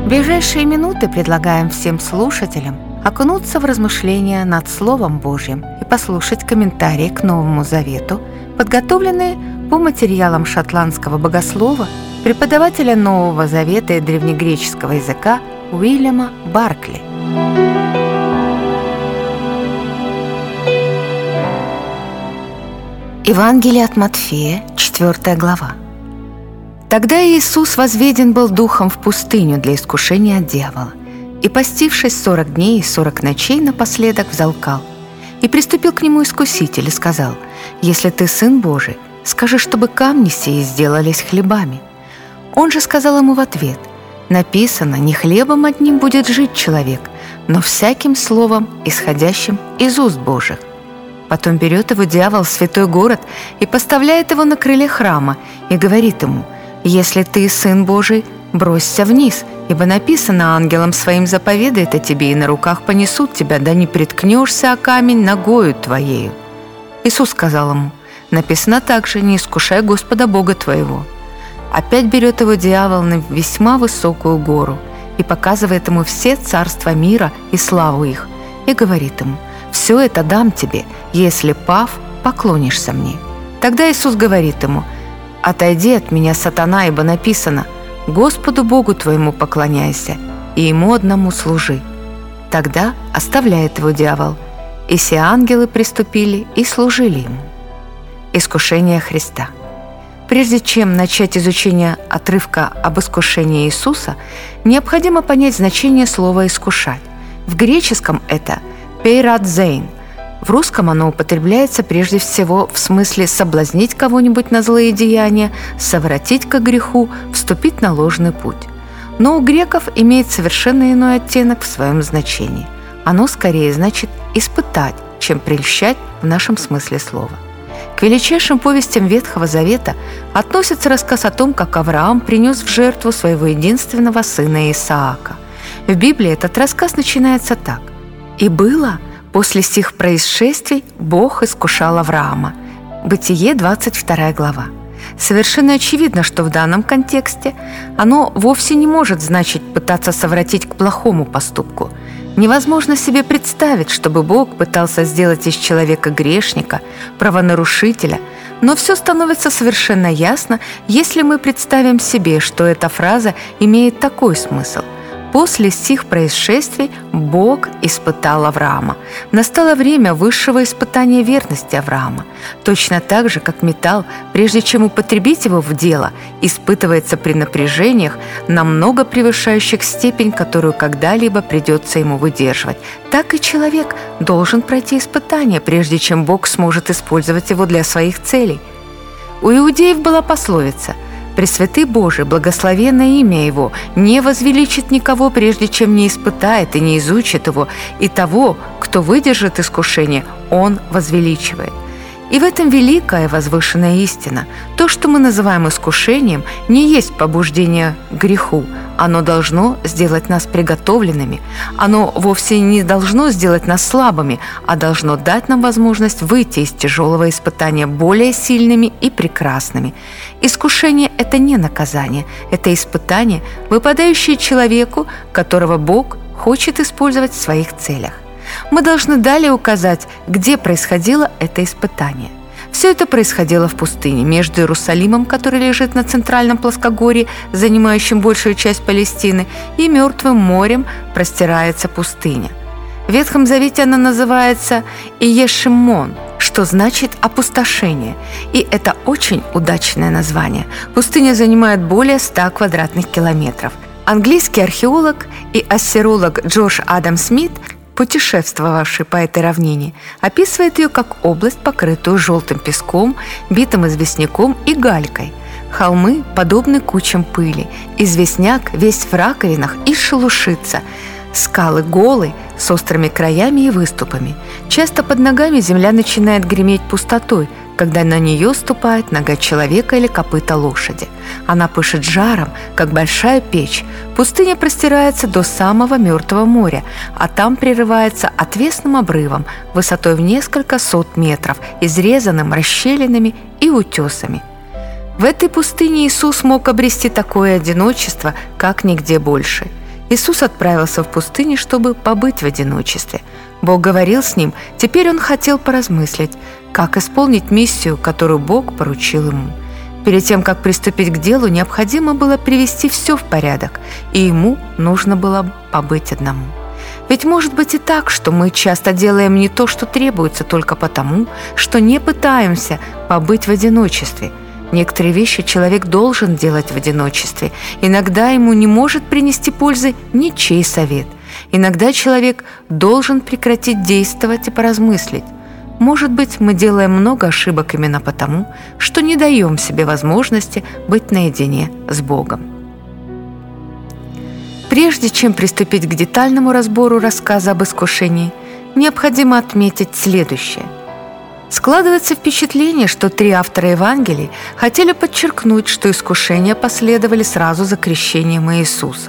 В ближайшие минуты предлагаем всем слушателям окунуться в размышления над Словом Божьим и послушать комментарии к Новому Завету, подготовленные по материалам шотландского богослова, преподавателя Нового Завета и древнегреческого языка Уильяма Баркли. Евангелие от Матфея, 4 глава. Тогда Иисус возведен был духом в пустыню для искушения от дьявола, и, постившись 40 дней и 40 ночей, напоследок взалкал. И приступил к нему искуситель и сказал: «Если ты Сын Божий, скажи, чтобы камни сии сделались хлебами». Он же сказал ему в ответ: «Написано, не хлебом одним будет жить человек, но всяким словом, исходящим из уст Божьих». Потом берет его дьявол в святой город и поставляет его на крыле храма и говорит ему: «Если ты Сын Божий, бросься вниз, ибо написано: ангелом своим заповедает о тебе, и на руках понесут тебя, да не приткнешься о камень ногою твоею». Иисус сказал ему: «Написано также: не искушай Господа Бога твоего». Опять берет его дьявол на весьма высокую гору и показывает ему все царства мира и славу их, и говорит ему: «Все это дам тебе, если, пав, поклонишься мне». Тогда Иисус говорит ему: «Отойди от меня, сатана, ибо написано: Господу Богу твоему поклоняйся, и Ему одному служи». Тогда оставляет его дьявол, и все ангелы приступили и служили ему. Искушение Христа. Прежде чем начать изучение отрывка об искушении Иисуса, необходимо понять значение слова «искушать». В греческом это «пейрадзейн». В русском оно употребляется прежде всего в смысле соблазнить кого-нибудь на злые деяния, совратить ко греху, вступить на ложный путь. Но у греков имеет совершенно иной оттенок в своем значении. Оно скорее значит «испытать», чем «прельщать» в нашем смысле слова. К величайшим повестям Ветхого Завета относится рассказ о том, как Авраам принес в жертву своего единственного сына Исаака. В Библии этот рассказ начинается так: «И было, после сих происшествий Бог искушал Авраама». Бытие, 22 глава. Совершенно очевидно, что в данном контексте оно вовсе не может значить пытаться совратить к плохому поступку. Невозможно себе представить, чтобы Бог пытался сделать из человека грешника, правонарушителя, но все становится совершенно ясно, если мы представим себе, что эта фраза имеет такой смысл: «После сих происшествий Бог испытал Авраама». Настало время высшего испытания верности Авраама. Точно так же, как металл, прежде чем употребить его в дело, испытывается при напряжениях, намного превышающих степень, которую когда-либо придется ему выдерживать, так и человек должен пройти испытание, прежде чем Бог сможет использовать его для своих целей. У иудеев была пословица: «Пресвятый Божий, благословенное имя Его, не возвеличит никого, прежде чем не испытает и не изучит его, и того, кто выдержит искушение, Он возвеличивает». И в этом великая возвышенная истина. То, что мы называем искушением, не есть побуждение к греху. Оно должно сделать нас приготовленными. Оно вовсе не должно сделать нас слабыми, а должно дать нам возможность выйти из тяжелого испытания более сильными и прекрасными. Искушение – это не наказание, это испытание, выпадающее человеку, которого Бог хочет использовать в своих целях. Мы должны далее указать, где происходило это испытание. Все это происходило в пустыне, между Иерусалимом, который лежит на центральном плоскогорье, занимающем большую часть Палестины, и Мертвым морем простирается пустыня. В Ветхом Завете она называется Иешимон, что значит «опустошение», и это очень удачное название. Пустыня занимает более 100 квадратных километров. Английский археолог и ассиролог Джош Адам Смит, путешествовавший по этой равнине, описывает ее как область, покрытую желтым песком, битым известняком и галькой. Холмы подобны кучам пыли, известняк весь в раковинах и шелушится. Скалы голы, с острыми краями и выступами. Часто под ногами земля начинает греметь пустотой, когда на нее ступает нога человека или копыта лошади. Она пышет жаром, как большая печь. Пустыня простирается до самого Мертвого моря, а там прерывается отвесным обрывом высотой в несколько сот метров, изрезанным расщелинами и утесами. В этой пустыне Иисус мог обрести такое одиночество, как нигде больше. Иисус отправился в пустыню, чтобы побыть в одиночестве. Бог говорил с ним, теперь он хотел поразмыслить, как исполнить миссию, которую Бог поручил ему. Перед тем, как приступить к делу, необходимо было привести все в порядок, и ему нужно было побыть одному. Ведь может быть и так, что мы часто делаем не то, что требуется, только потому, что не пытаемся побыть в одиночестве. Некоторые вещи человек должен делать в одиночестве. Иногда ему не может принести пользы ничей совет. Иногда человек должен прекратить действовать и поразмыслить. Может быть, мы делаем много ошибок именно потому, что не даем себе возможности быть наедине с Богом. Прежде чем приступить к детальному разбору рассказа об искушении, необходимо отметить следующее. Складывается впечатление, что 3 автора Евангелий хотели подчеркнуть, что искушения последовали сразу за крещением Иисуса.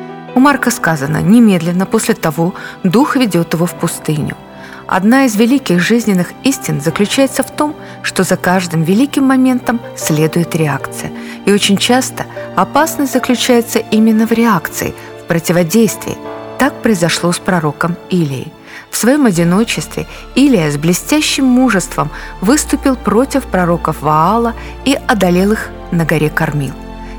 У Марка сказано: «Немедленно после того Дух ведет его в пустыню». Одна из великих жизненных истин заключается в том, что за каждым великим моментом следует реакция. И очень часто опасность заключается именно в реакции, в противодействии. Так произошло с пророком Илией. В своем одиночестве Илия с блестящим мужеством выступил против пророков Ваала и одолел их на горе Кармил.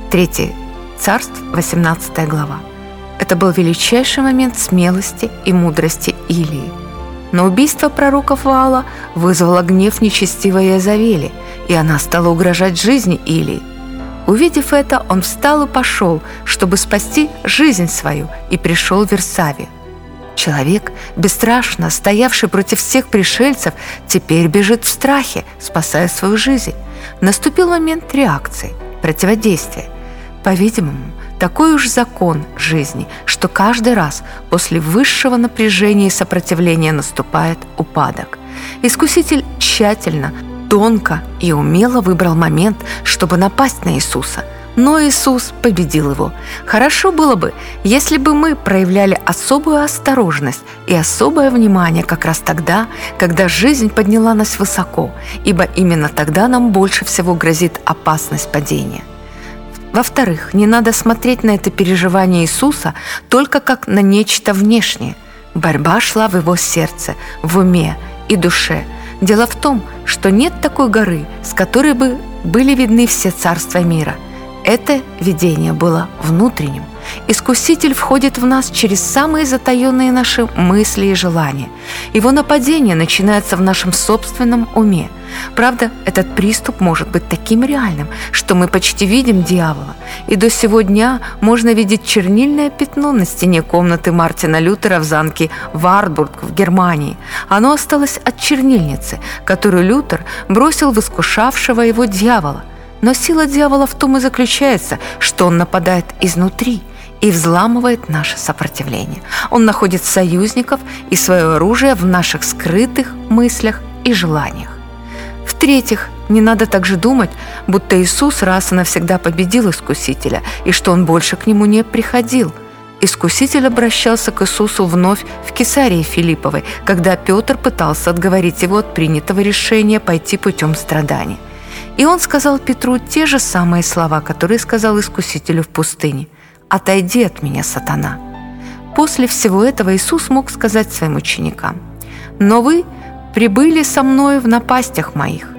3 Царств, 18 глава. Это был величайший момент смелости и мудрости Илии. Но убийство пророков Ваала вызвало гнев нечестивой Иезавели, и она стала угрожать жизни Илии. Увидев это, он встал и пошел, чтобы спасти жизнь свою, и пришел в Вирсавию. Человек, бесстрашно стоявший против всех пришельцев, теперь бежит в страхе, спасая свою жизнь. Наступил момент реакции, противодействия. По-видимому, такой уж закон жизни, что каждый раз после высшего напряжения и сопротивления наступает упадок. Искуситель тщательно, тонко и умело выбрал момент, чтобы напасть на Иисуса. Но Иисус победил его. Хорошо было бы, если бы мы проявляли особую осторожность и особое внимание как раз тогда, когда жизнь подняла нас высоко, ибо именно тогда нам больше всего грозит опасность падения. Во-вторых, не надо смотреть на это переживание Иисуса только как на нечто внешнее. Борьба шла в его сердце, в уме и душе. Дело в том, что нет такой горы, с которой бы были видны все царства мира. Это видение было внутренним. Искуситель входит в нас через самые затаенные наши мысли и желания. Его нападение начинается в нашем собственном уме. Правда, этот приступ может быть таким реальным, что мы почти видим дьявола. И до сего дня можно видеть чернильное пятно на стене комнаты Мартина Лютера в замке Вартбург в Германии. Оно осталось от чернильницы, которую Лютер бросил в искушавшего его дьявола. Но сила дьявола в том и заключается, что он нападает изнутри и взламывает наше сопротивление. Он находит союзников и свое оружие в наших скрытых мыслях и желаниях. В-третьих, не надо также думать, будто Иисус раз и навсегда победил Искусителя и что он больше к нему не приходил. Искуситель обращался к Иисусу вновь в Кесарии Филипповой, когда Петр пытался отговорить его от принятого решения пойти путем страдания. И он сказал Петру те же самые слова, которые сказал Искусителю в пустыне: «Отойди от меня, сатана». После всего этого Иисус мог сказать своим ученикам: «Но вы прибыли со мною в напастях моих».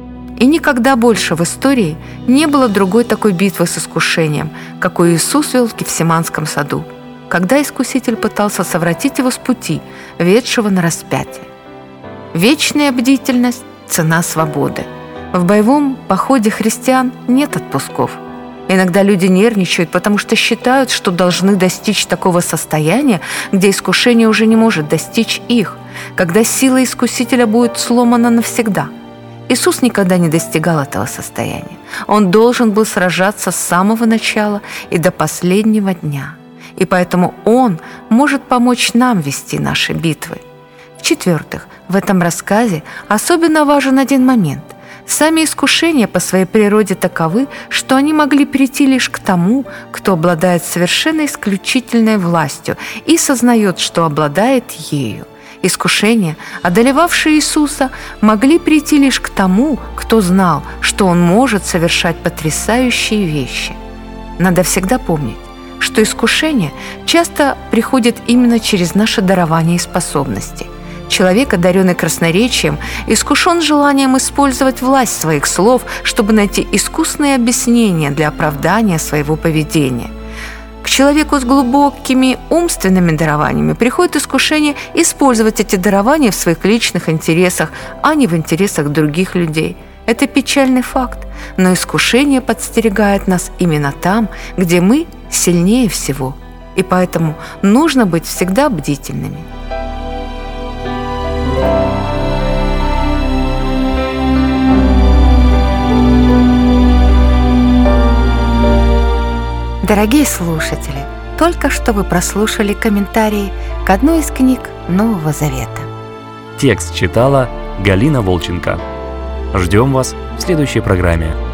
И никогда больше в истории не было другой такой битвы с искушением, какой Иисус вел в Гефсиманском саду, когда Искуситель пытался совратить его с пути, ведшего на распятие. Вечная бдительность – цена свободы. В боевом походе христиан нет отпусков. Иногда люди нервничают, потому что считают, что должны достичь такого состояния, где искушение уже не может достичь их, когда сила Искусителя будет сломана навсегда. Иисус никогда не достигал этого состояния. Он должен был сражаться с самого начала и до последнего дня. И поэтому Он может помочь нам вести наши битвы. В-четвертых, в этом рассказе особенно важен один момент. Сами искушения по своей природе таковы, что они могли прийти лишь к тому, кто обладает совершенно исключительной властью и сознает, что обладает ею. Искушения, одолевавшие Иисуса, могли прийти лишь к тому, кто знал, что Он может совершать потрясающие вещи. Надо всегда помнить, что искушение часто приходит именно через наше дарование и способности. Человек, одаренный красноречием, искушен желанием использовать власть своих слов, чтобы найти искусные объяснения для оправдания своего поведения. К человеку с глубокими умственными дарованиями приходит искушение использовать эти дарования в своих личных интересах, а не в интересах других людей. Это печальный факт, но искушение подстерегает нас именно там, где мы сильнее всего, и поэтому нужно быть всегда бдительными. Дорогие слушатели, только что вы прослушали комментарии к одной из книг Нового Завета. Текст читала Галина Волченко. Ждем вас в следующей программе.